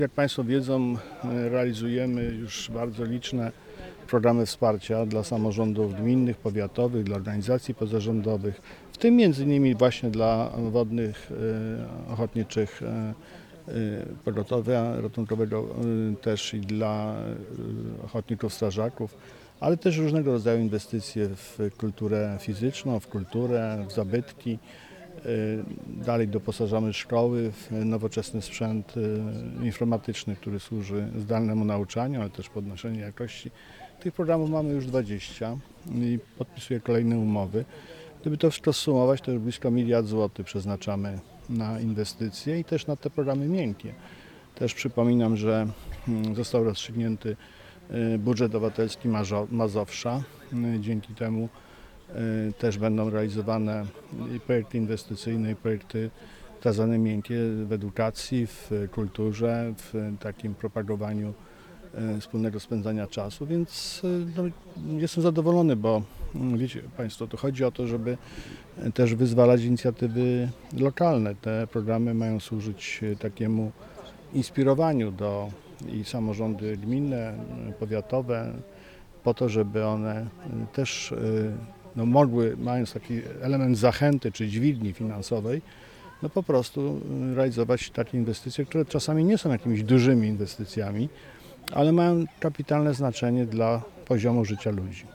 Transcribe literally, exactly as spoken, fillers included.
Jak Państwo wiedzą, realizujemy już bardzo liczne programy wsparcia dla samorządów gminnych, powiatowych, dla organizacji pozarządowych, w tym między innymi właśnie dla wodnych e, ochotniczych e, e, pogotowia ratunkowego, e, też i dla e, ochotników strażaków, ale też różnego rodzaju inwestycje w kulturę fizyczną, w kulturę, w zabytki. Dalej doposażamy szkoły w nowoczesny sprzęt informatyczny, który służy zdalnemu nauczaniu, ale też podnoszeniu jakości. Tych programów mamy już dwadzieścia i podpisuję kolejne umowy. Gdyby to wszystko zsumować, to już blisko miliard złotych przeznaczamy na inwestycje i też na te programy miękkie. Też przypominam, że został rozstrzygnięty budżet obywatelski Mazowsza. Dzięki temu też będą realizowane i projekty inwestycyjne, i projekty tak zwane miękkie w edukacji, w kulturze, w takim propagowaniu wspólnego spędzania czasu, więc no, jestem zadowolony, bo wiecie Państwo, to chodzi o to, żeby też wyzwalać inicjatywy lokalne. Te programy mają służyć takiemu inspirowaniu do i samorządy gminne, powiatowe, po to, żeby one też no, mogły, mając taki element zachęty czy dźwigni finansowej, no po prostu realizować takie inwestycje, które czasami nie są jakimiś dużymi inwestycjami, ale mają kapitalne znaczenie dla poziomu życia ludzi.